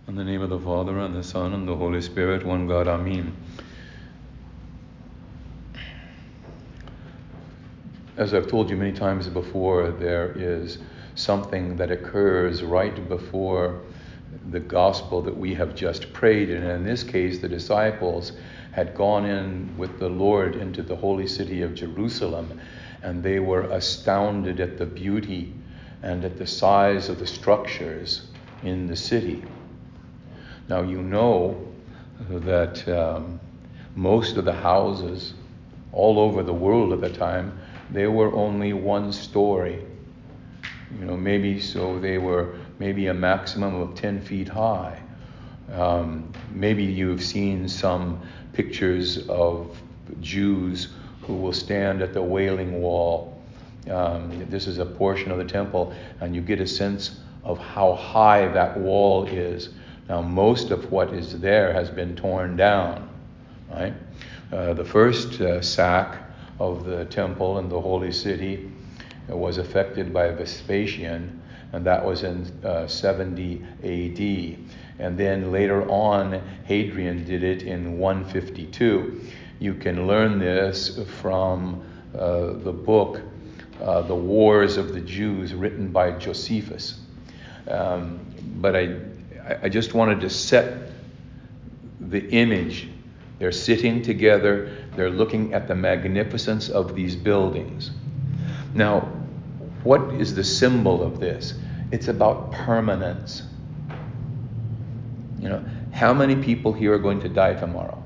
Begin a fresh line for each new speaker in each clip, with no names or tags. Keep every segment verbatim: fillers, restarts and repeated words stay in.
In the name of the Father, and the Son, and the Holy Spirit, one God, Amen. As I've told you many times before, there is something that occurs right before the gospel that we have just prayed. And in this case, the disciples had gone in with the Lord into the holy city of Jerusalem, and they were astounded at the beauty and at the size of the structures in the city. Now, you know that um, most of the houses all over the world at the time, they were only one story. You know, maybe so they were maybe a maximum of ten feet high. Um, maybe you've seen some pictures of Jews who will stand at the Wailing Wall. Um, this is a portion of the temple, and you get a sense of how high that wall is. Now, most of what is there has been torn down, right? Uh, the first uh, sack of the temple and the holy city was effected by Vespasian, and that was in uh, seventy A D. And then later on, Hadrian did it in one fifty-two. You can learn this from uh, the book, uh, The Wars of the Jews, written by Josephus. Um, but I, I just wanted to set the image. They're sitting together. They're looking at the magnificence of these buildings. Now, what is the symbol of this? It's about permanence. You know, how many people here are going to die tomorrow?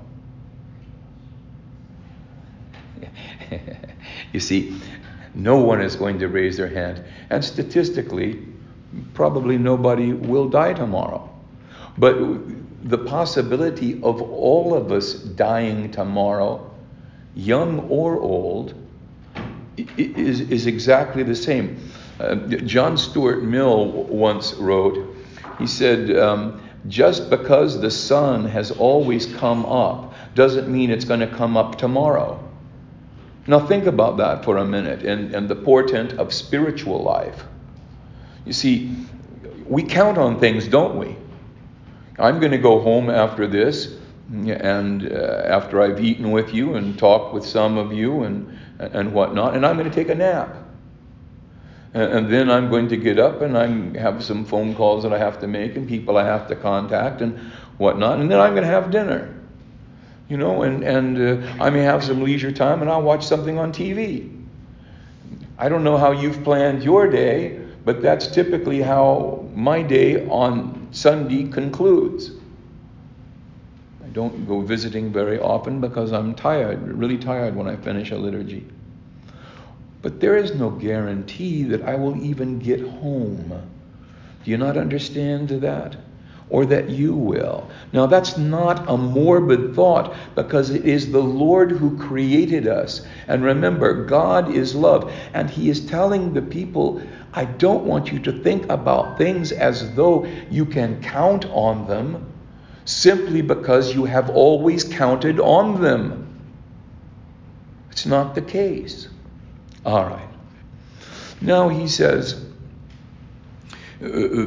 You see, no one is going to raise their hand. And statistically, probably nobody will die tomorrow. But the possibility of all of us dying tomorrow, young or old, is, is exactly the same. Uh, John Stuart Mill once wrote, he said, um, just because the sun has always come up doesn't mean it's going to come up tomorrow. Now think about that for a minute, and, and the portent of spiritual life. You see, we count on things, don't we? I'm going to go home after this, and uh, after I've eaten with you and talked with some of you and and whatnot, and I'm going to take a nap. And, and then I'm going to get up and I have some phone calls that I have to make and people I have to contact and whatnot, and then I'm going to have dinner. You know, and, and uh, I may have some leisure time and I'll watch something on T V. I don't know how you've planned your day, but that's typically how my day on Sunday concludes. I don't go visiting very often because I'm tired, really tired when I finish a liturgy. But there is no guarantee that I will even get home. Do you not understand that? Or that you will. Now that's not a morbid thought, because it is the Lord who created us. And remember, God is love. And he is telling the people, I don't want you to think about things as though you can count on them simply because you have always counted on them. It's not the case. All right. Now he says, uh,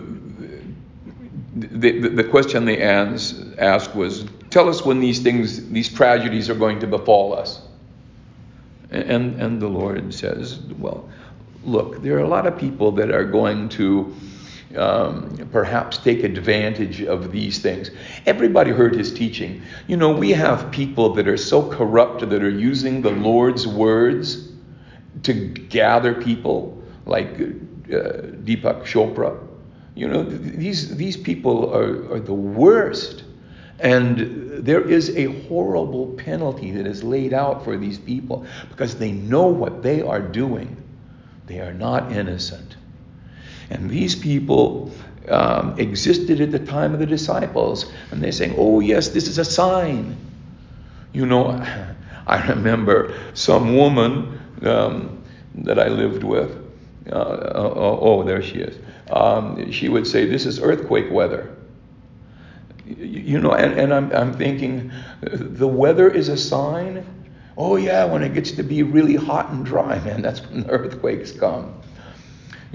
the, the, the question they asked was, tell us when these things, these tragedies are going to befall us. And, and the Lord says, well, look, there are a lot of people that are going to um, perhaps take advantage of these things. Everybody heard his teaching. You know, we have people that are so corrupt that are using the Lord's words to gather people, like uh, Deepak Chopra. You know, these these people are, are the worst. And there is a horrible penalty that is laid out for these people because they know what they are doing. They are not innocent. And these people um, existed at the time of the disciples. And they're saying, oh yes, this is a sign. You know, I remember some woman um, that I lived with. Uh, uh, oh, there she is. Um, she would say, this is earthquake weather. You know, and, and I'm, I'm thinking, the weather is a sign? Oh yeah, when it gets to be really hot and dry, man, that's when the earthquakes come.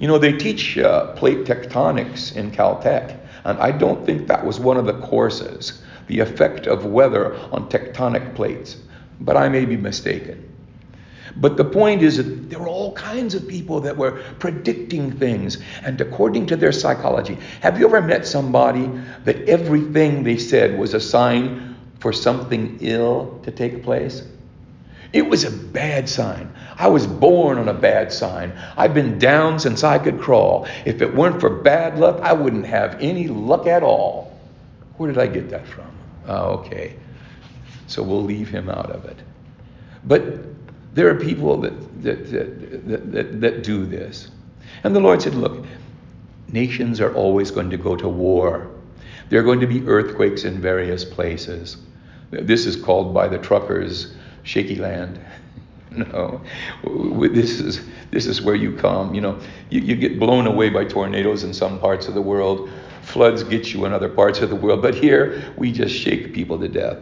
You know, they teach uh, plate tectonics in Caltech, and I don't think that was one of the courses, the effect of weather on tectonic plates. But I may be mistaken. But the point is that there were all kinds of people that were predicting things, and according to their psychology. Have you ever met somebody that everything they said was a sign for something ill to take place? It was a bad sign. I was born on a bad sign. I've been down since I could crawl. If it weren't for bad luck, I wouldn't have any luck at all. Where did I get that from? Oh, okay. So we'll leave him out of it. But there are people that that, that, that, that do this. And the Lord said, look, nations are always going to go to war. There are going to be earthquakes in various places. This is called by the truckers shaky land. No, this is this is where you come. You know, you, you get blown away by tornadoes in some parts of the world. Floods get you in other parts of the world. But here, we just shake people to death.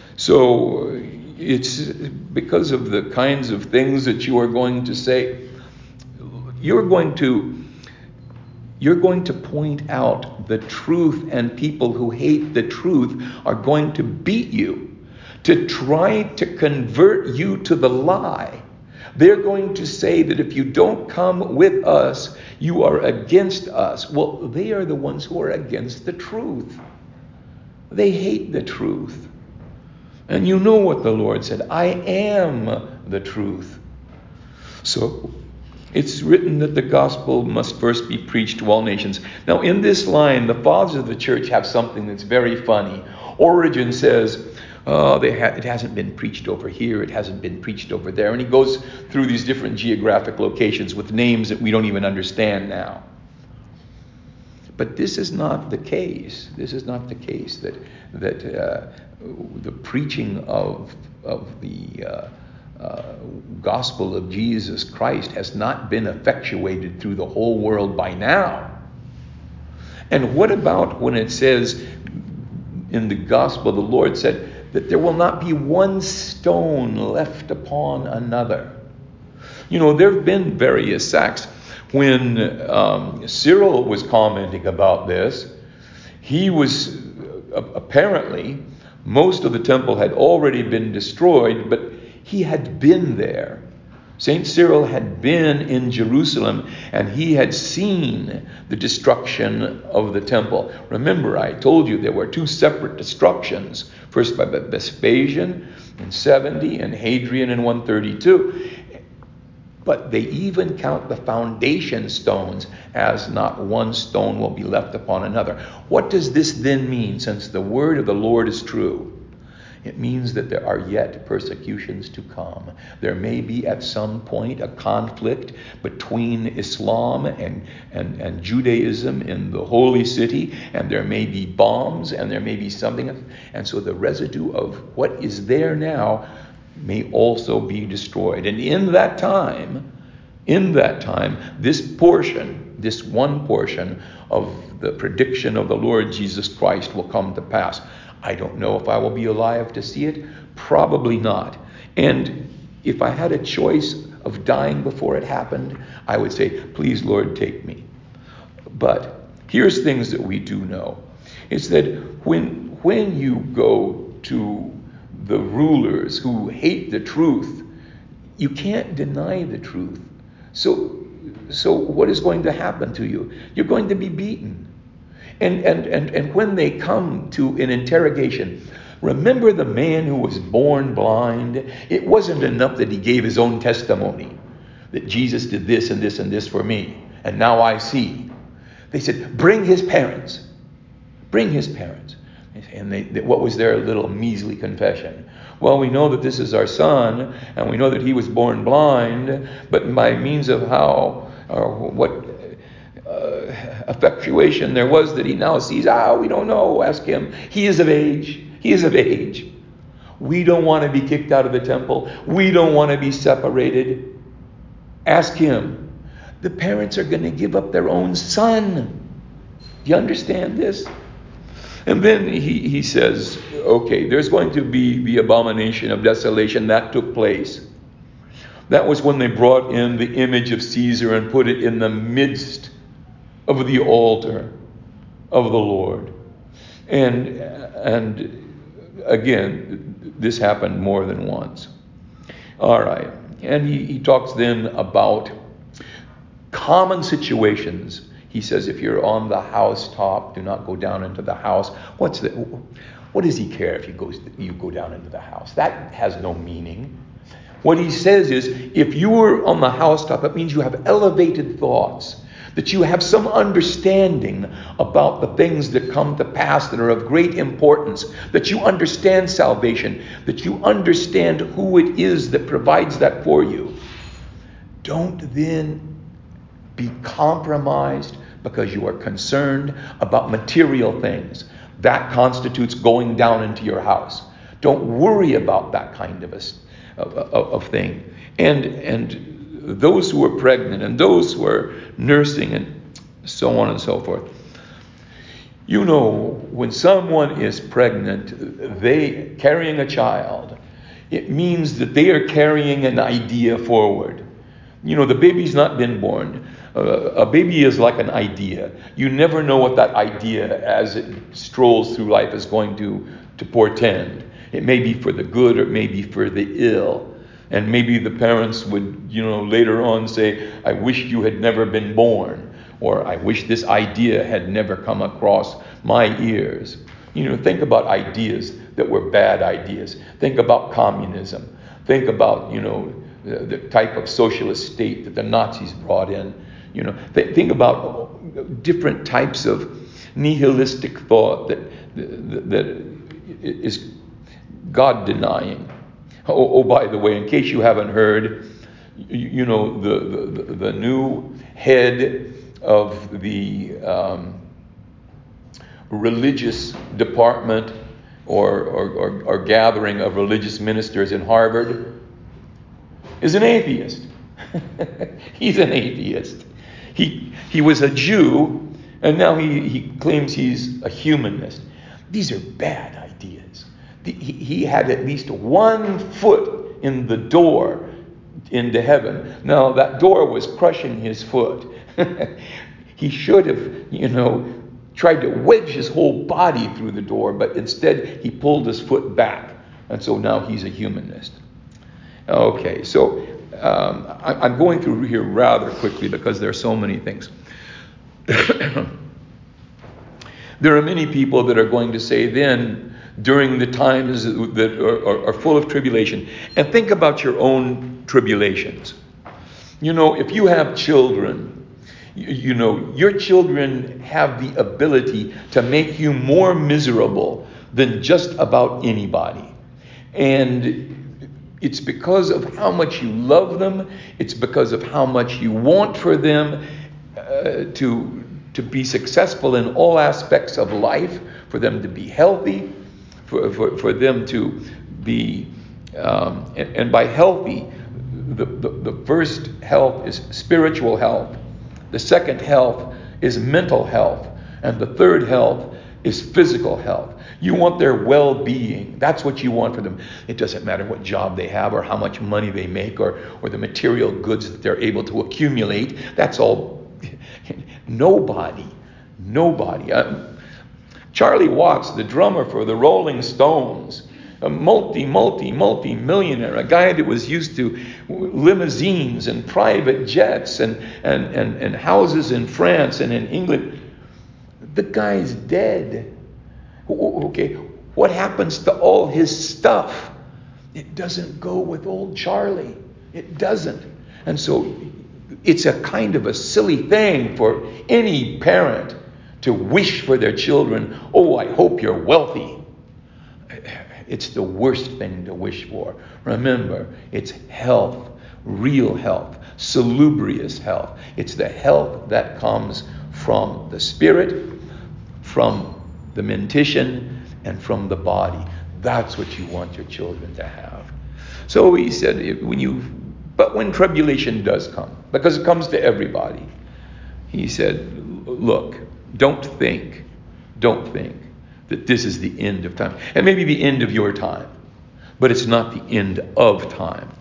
So it's because of the kinds of things that you are going to say. You're going to you're going to point out the truth, and people who hate the truth are going to beat you to try to convert you to the lie. They're going to say that if you don't come with us, you are against us. Well, they are the ones who are against the truth. They hate the truth. And you know what the Lord said, I am the truth. So it's written that the gospel must first be preached to all nations. Now in this line, the fathers of the church have something that's very funny. Origen says, oh, they ha- it hasn't been preached over here, it hasn't been preached over there. And he goes through these different geographic locations with names that we don't even understand now. But this is not the case. This is not the case that that uh, the preaching of of the uh, uh, gospel of Jesus Christ has not been effectuated through the whole world by now. And what about when it says in the gospel, the Lord said that there will not be one stone left upon another? You know, there have been various sects. When um, Cyril was commenting about this, he was uh, apparently, most of the temple had already been destroyed, but he had been there. Saint Cyril had been in Jerusalem, and he had seen the destruction of the temple. Remember, I told you there were two separate destructions, first by Vespasian in seventy and Hadrian in one thirty-two. But they even count the foundation stones as not one stone will be left upon another. What does this then mean, since the word of the Lord is true? It means that there are yet persecutions to come. There may be at some point a conflict between Islam and, and, and Judaism in the holy city, and there may be bombs, and there may be something. And so the residue of what is there now may also be destroyed. And in that time, in that time, this portion, this one portion of the prediction of the Lord Jesus Christ will come to pass. I don't know if I will be alive to see it. Probably not. And if I had a choice of dying before it happened, I would say, please, Lord, take me. But here's things that we do know. It's that when, when you go to the rulers who hate the truth, you can't deny the truth. So, so what is going to happen to you? You're going to be beaten. And, and, and, and when they come to an interrogation, remember the man who was born blind? It wasn't enough that he gave his own testimony, that Jesus did this and this and this for me, and now I see. They said, bring his parents. Bring his parents. And they, they, what was their little measly confession? Well, we know that this is our son, and we know that he was born blind, but by means of how, or what uh, effectuation there was that he now sees, ah, we don't know, ask him. He is of age. He is of age. We don't want to be kicked out of the temple. We don't want to be separated. Ask him. The parents are going to give up their own son. Do you understand this? And then he, he says, okay, there's going to be the abomination of desolation that took place. That was when they brought in the image of Caesar and put it in the midst of the altar of the Lord. And, and again, this happened more than once. All right. And he, he talks then about common situations. He says, if you're on the housetop, do not go down into the house. What's the, what does he care if you go, you go down into the house? That has no meaning. What he says is, if you were on the housetop, it means you have elevated thoughts, that you have some understanding about the things that come to pass that are of great importance, that you understand salvation, that you understand who it is that provides that for you. Don't then be compromised because you are concerned about material things. That constitutes going down into your house. Don't worry about that kind of a Of, of, of thing. And and those who are pregnant and those who are nursing and so on and so forth. You know, when someone is pregnant, they carrying a child, it means that they are carrying an idea forward. You know, the baby's not been born. Uh, a baby is like an idea. You never know what that idea as it strolls through life is going to, to portend. It may be for the good or it may be for the ill. And maybe the parents would, you know, later on say, I wish you had never been born. Or I wish this idea had never come across my ears. You know, think about ideas that were bad ideas. Think about communism. Think about, you know, the, the type of socialist state that the Nazis brought in. You know, th- think about different types of nihilistic thought that, that, that is God denying. Oh, oh, by the way, in case you haven't heard, you, you know, the, the, the new head of the um, religious department or, or, or, or gathering of religious ministers in Harvard is an atheist. He's an atheist. He, he was a Jew, and now he, he claims he's a humanist. These are bad ideas. He, he had at least one foot in the door into heaven. Now, that door was crushing his foot. He should have, you know, tried to wedge his whole body through the door, but instead he pulled his foot back. And so now he's a humanist. Okay, so um, I, I'm going through here rather quickly because there are so many things. There are many people that are going to say then, during the times that are, are, are full of tribulation, and think about your own tribulations. You know, if you have children, you, you know, your children have the ability to make you more miserable than just about anybody. And it's because of how much you love them. It's because of how much you want for them uh, to, to be successful in all aspects of life, for them to be healthy, For, for, for them to be, um, and, and by healthy, the, the, the first health is spiritual health. The second health is mental health. And the third health is physical health. You want their well-being. That's what you want for them. It doesn't matter what job they have or how much money they make or, or the material goods that they're able to accumulate. That's all. Nobody, nobody. Uh, Charlie Watts, the drummer for the Rolling Stones, a multi, multi, multi-millionaire, a guy that was used to limousines and private jets and, and, and, and houses in France and in England. The guy's dead. Okay, what happens to all his stuff? It doesn't go with old Charlie. It doesn't. And so it's a kind of a silly thing for any parent to wish for their children, oh, I hope you're wealthy. It's the worst thing to wish for. Remember, it's health, real health, salubrious health. It's the health that comes from the spirit, from the mentition, and from the body. That's what you want your children to have. So he said, when you, but when tribulation does come, because it comes to everybody, he said, look, don't think, don't think that this is the end of time. It may be the end of your time, but it's not the end of time.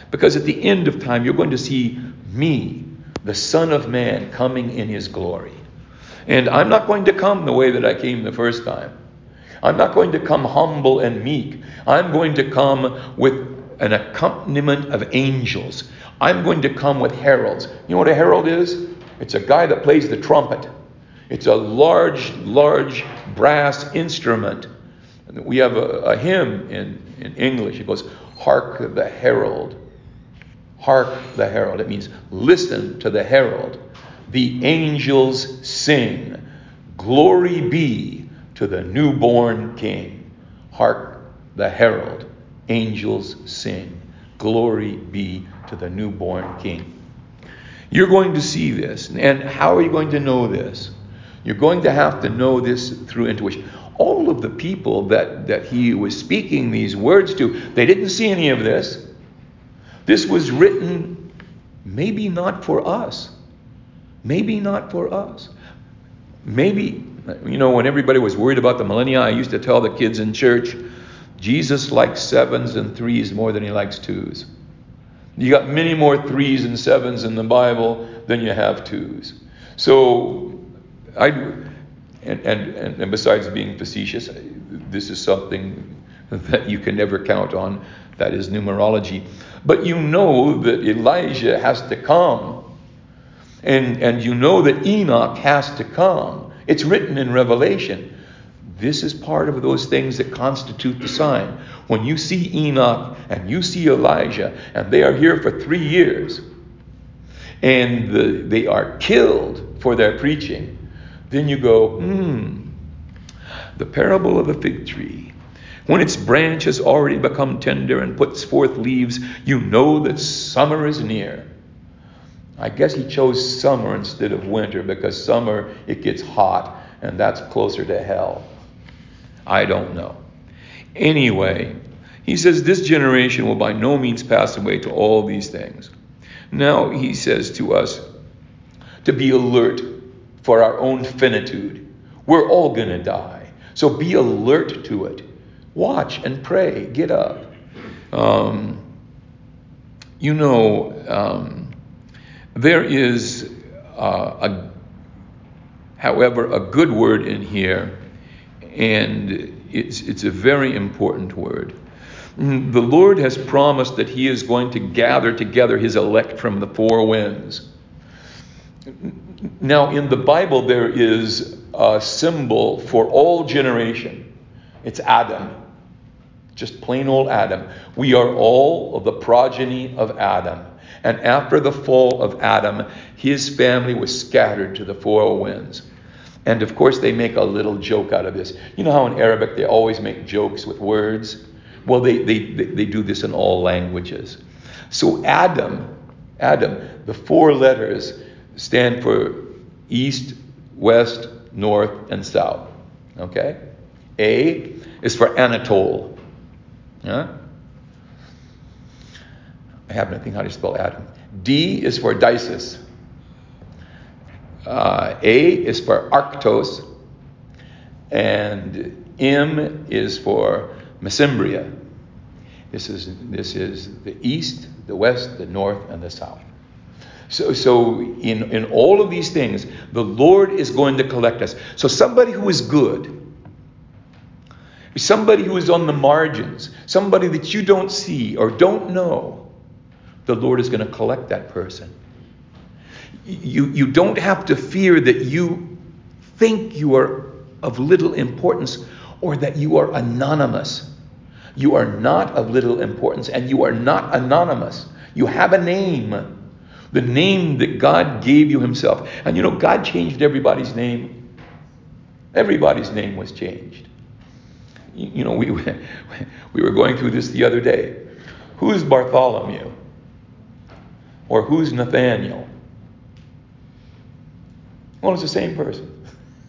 Because at the end of time, you're going to see me, the Son of Man, coming in his glory. And I'm not going to come the way that I came the first time. I'm not going to come humble and meek. I'm going to come with an accompaniment of angels. I'm going to come with heralds. You know what a herald is? It's a guy that plays the trumpet. It's a large, large brass instrument. We have a, a hymn in, in English. It goes, "Hark the herald. Hark the herald." It means listen to the herald. The angels sing, "Glory be to the newborn King." Hark the herald. Angels sing, "Glory be to the newborn King." You're going to see this. And how are you going to know this? You're going to have to know this through intuition. All of the people that, that he was speaking these words to, they didn't see any of this. This was written maybe not for us. Maybe not for us. Maybe, you know, when everybody was worried about the millennia, I used to tell the kids in church, Jesus likes sevens and threes more than he likes twos. You got many more threes and sevens in the Bible than you have twos. So, I, and, and, and besides being facetious, this is something that you can never count on. That is numerology. But you know that Elijah has to come. And, and you know that Enoch has to come. It's written in Revelation. This is part of those things that constitute the sign. When you see Enoch and you see Elijah, and they are here for three years, and the, they are killed for their preaching, then you go, hmm, the parable of the fig tree. When its branch has already become tender and puts forth leaves, you know that summer is near. I guess he chose summer instead of winter, because summer, it gets hot, and that's closer to hell. I don't know. Anyway, he says this generation will by no means pass away to all these things. Now he says to us to be alert for our own finitude. We're all going to die. So be alert to it. Watch and pray. Get up. Um, you know, um, there is, uh, a, however, a good word in here. And it's, it's a very important word. The Lord has promised that he is going to gather together his elect from the four winds. Now, in the Bible, there is a symbol for all generation. It's Adam. Just plain old Adam. We are all of the progeny of Adam. And after the fall of Adam, his family was scattered to the four winds. And of course, they make a little joke out of this. You know how in Arabic they always make jokes with words? Well, they, they, they do this in all languages. So Adam, Adam, the four letters stand for east, west, north, and south. Okay? A is for Anatole. Huh? I happen to think how to spell Adam. D is for Dices. Uh, A is for Arctos, and M is for Mesembria. This is this is the east, the west, the north, and the south. So, so in, in all of these things, the Lord is going to collect us. So somebody who is good, somebody who is on the margins, somebody that you don't see or don't know, the Lord is going to collect that person. You, you don't have to fear that you think you are of little importance or that you are anonymous. You are not of little importance, and you are not anonymous. You have a name. The name that God gave you himself. And you know, God changed everybody's name. Everybody's name was changed. You, you know, we, we were going through this the other day. Who's Bartholomew? Or who's Nathaniel? Well, it's the same person.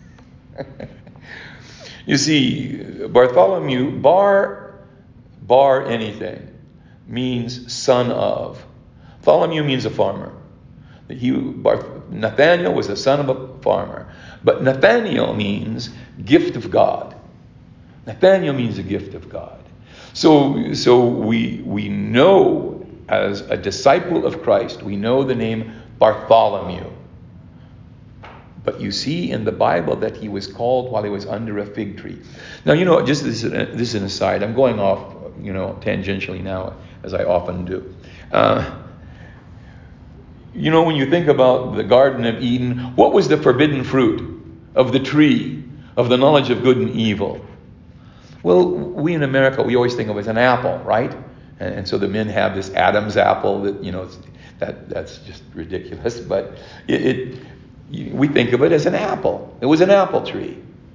You see, Bartholomew, bar, bar anything, means son of. Bartholomew means a farmer. He, Barth, Nathaniel was the son of a farmer. But Nathaniel means gift of God. Nathaniel means a gift of God. So, so we we know as a disciple of Christ, we know the name Bartholomew. But you see in the Bible that he was called while he was under a fig tree. Now, you know, just this, this is an aside. I'm going off, you know, tangentially now, as I often do. Uh, you know, when you think about the Garden of Eden, what was the forbidden fruit of the tree of the knowledge of good and evil? Well, we in America, we always think of it as an apple, right? And, and so the men have this Adam's apple that, you know, that that's just ridiculous. But it, it we think of it as an apple. It was an apple tree.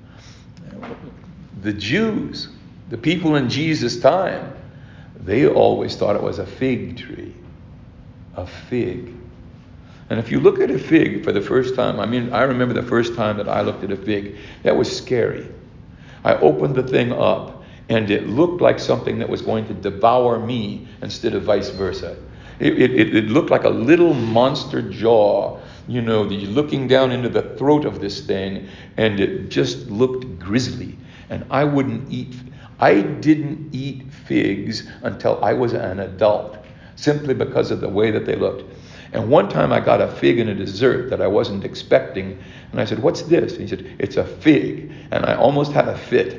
The Jews, the people in Jesus' time, they always thought it was a fig tree. A fig. And if you look at a fig for the first time, I mean, I remember the first time that I looked at a fig, that was scary. I opened the thing up, and it looked like something that was going to devour me instead of vice versa. It, it, it looked like a little monster jaw, you know, looking down into the throat of this thing, and it just looked grisly. And I wouldn't eat, I didn't eat figs until I was an adult, simply because of the way that they looked. And one time I got a fig in a dessert that I wasn't expecting. And I said, "What's this?" And he said, "It's a fig." And I almost had a fit.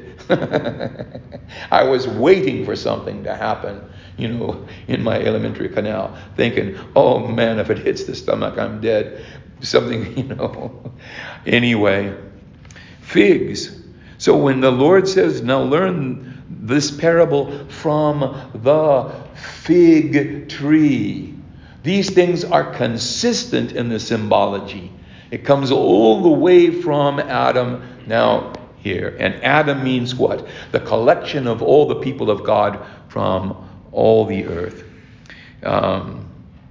I was waiting for something to happen, you know, in my alimentary canal, thinking, oh man, if it hits the stomach, I'm dead. Something, you know. Anyway, figs. So when the Lord says, now learn this parable from the fig tree, these things are consistent in the symbology. It comes all the way from Adam now here. And Adam means what? The collection of all the people of God from all the earth. Um,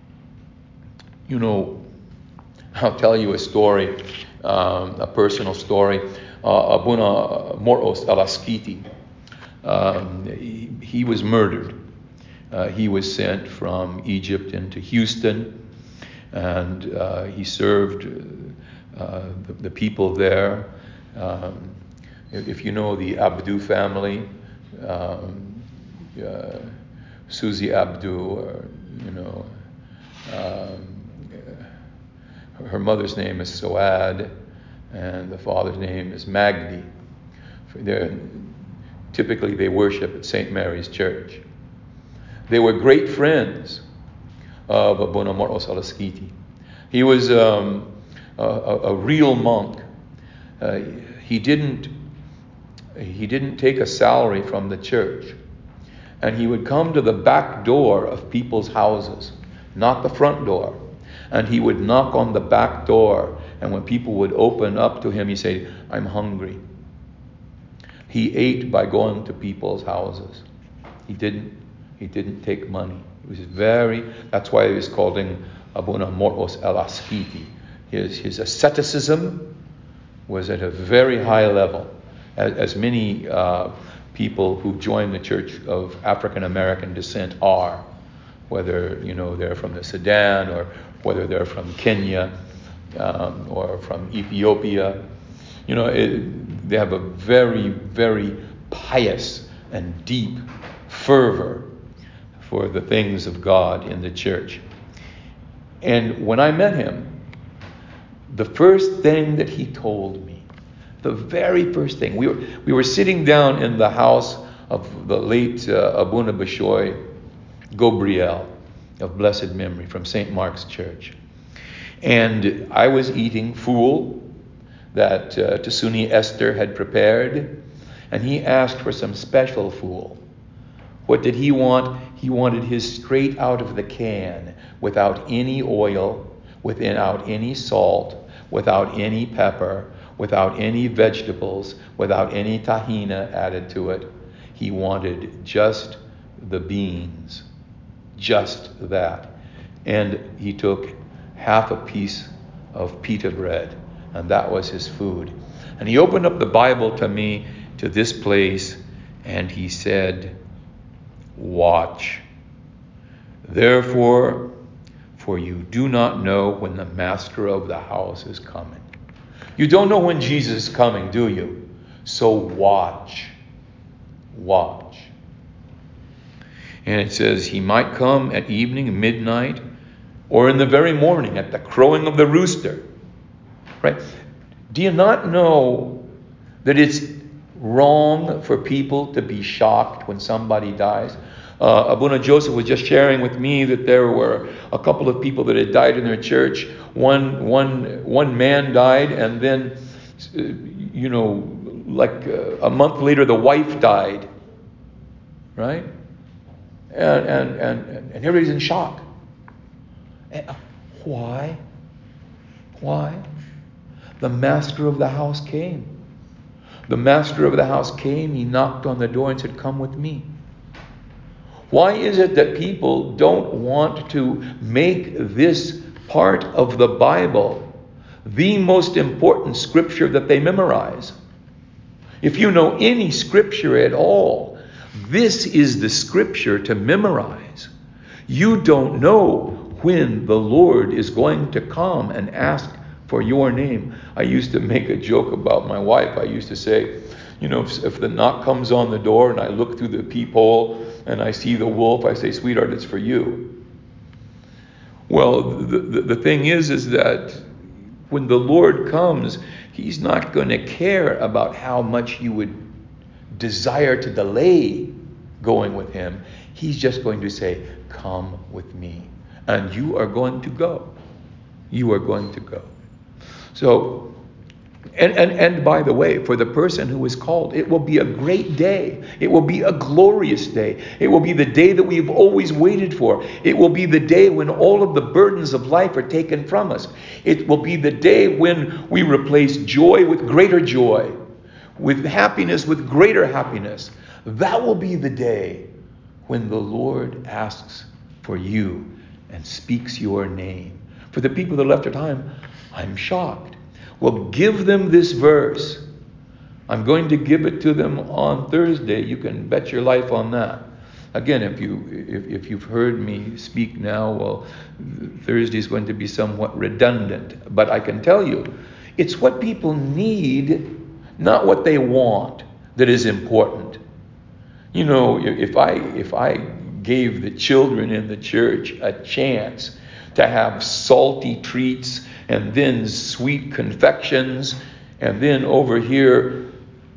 you know, I'll tell you a story, um, a personal story. Uh, Abuna Moros Alaskiti, um, he, he was murdered. Uh, he was sent from Egypt into Houston, and uh, he served uh, the, the people there. Um, if you know the Abdu family, um, uh, Susie Abdu, or, you know, um, her mother's name is Soad, and the father's name is Magdi. They're, typically they worship at Saint Mary's Church. They were great friends of Abuna Moros Alaskiti. He was um, a, a, a real monk. Uh, he didn't he didn't take a salary from the church, and he would come to the back door of people's houses, not the front door, and he would knock on the back door. And when people would open up to him, he'd say, "I'm hungry." He ate by going to people's houses. He didn't. He didn't take money. It was very. That's why he was called Abuna Moros Alaskiti. His his asceticism was at a very high level, as, as many uh, people who join the Church of African American descent are, whether you know they're from the Sudan or whether they're from Kenya um, or from Ethiopia. You know, it, they have a very, very pious and deep fervor for the things of God in the church. And when I met him, the first thing that he told me, the very first thing, we were we were sitting down in the house of the late uh, Abuna Bishoy Gabriel of blessed memory from Saint Mark's Church. And I was eating fool that uh, Tasuni Esther had prepared, and he asked for some special fool. What did he want? He wanted his straight out of the can, without any oil, without any salt, without any pepper, without any vegetables, without any tahina added to it. He wanted just the beans, just that. And he took half a piece of pita bread, and that was his food. And he opened up the Bible to me, to this place, and he said, "Watch. Therefore, for you do not know when the master of the house is coming." You don't know when Jesus is coming, do you? So watch. Watch. And it says he might come at evening, midnight, or in the very morning at the crowing of the rooster. Right? Do you not know that it's wrong for people to be shocked when somebody dies? Uh, Abuna Joseph was just sharing with me that there were a couple of people that had died in their church. One, one, one man died, and then, uh, you know, like uh, a month later, the wife died. Right? And and and, and everybody's in shock. And, uh, why? Why? The master of the house came. The master of the house came. He knocked on the door and said, "Come with me." Why is it that people don't want to make this part of the Bible the most important scripture that they memorize? If you know any scripture at all, this is the scripture to memorize. You don't know when the Lord is going to come and ask for your name. I used to make a joke about my wife. I used to say, you know, if, if the knock comes on the door and I look through the peephole and I see the wolf, I say, "Sweetheart, it's for you." Well, the, the, the thing is, is that when the Lord comes, he's not going to care about how much you would desire to delay going with him. He's just going to say, "Come with me." And you are going to go. You are going to go. So, and, and, and by the way, for the person who is called, it will be a great day. It will be a glorious day. It will be the day that we've always waited for. It will be the day when all of the burdens of life are taken from us. It will be the day when we replace joy with greater joy, with happiness with greater happiness. That will be the day when the Lord asks for you and speaks your name. For the people that left at home, I'm shocked. Well, give them this verse. I'm going to give it to them on Thursday. You can bet your life on that. Again, if you if, if you've heard me speak now, well, Thursday is going to be somewhat redundant. But I can tell you, it's what people need, not what they want, that is important. You know, if I if I gave the children in the church a chance to have salty treats and then sweet confections and then over here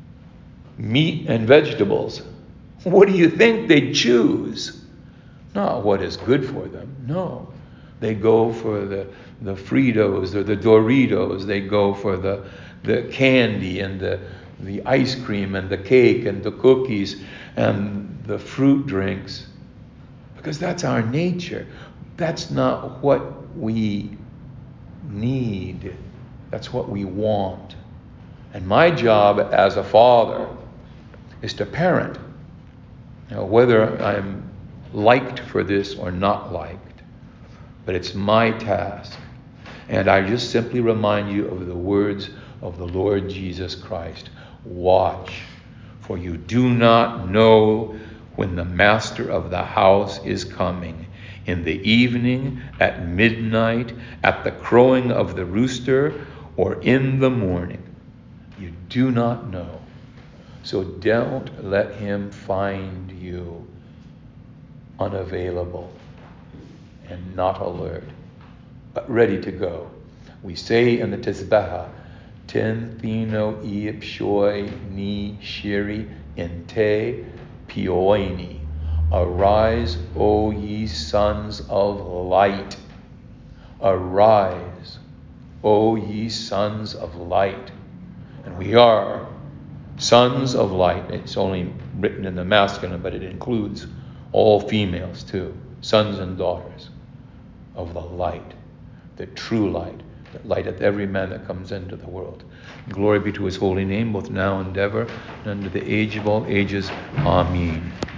meat and vegetables, what do you think they'd choose? Not what is good for them. No. They go for the, the Fritos or the Doritos. They go for the, the candy and the, the ice cream and the cake and the cookies and the fruit drinks. Because that's our nature. That's not what we need. That's what we want. And my job as a father is to parent. Now, whether I'm liked for this or not liked, but it's my task. And I just simply remind you of the words of the Lord Jesus Christ. Watch, for you do not know when the master of the house is coming, in the evening, at midnight, at the crowing of the rooster, or in the morning. You do not know. So don't let him find you unavailable and not alert, but ready to go. We say in the Tizbeha, Ten thino iip shoi ni shiri inte pioini. Arise, O ye sons of light. Arise, O ye sons of light. And we are sons of light. It's only written in the masculine, but it includes all females too. Sons and daughters of the light, the true light, that lighteth every man that comes into the world. Glory be to his holy name, both now and ever, and unto the age of all ages. Amen.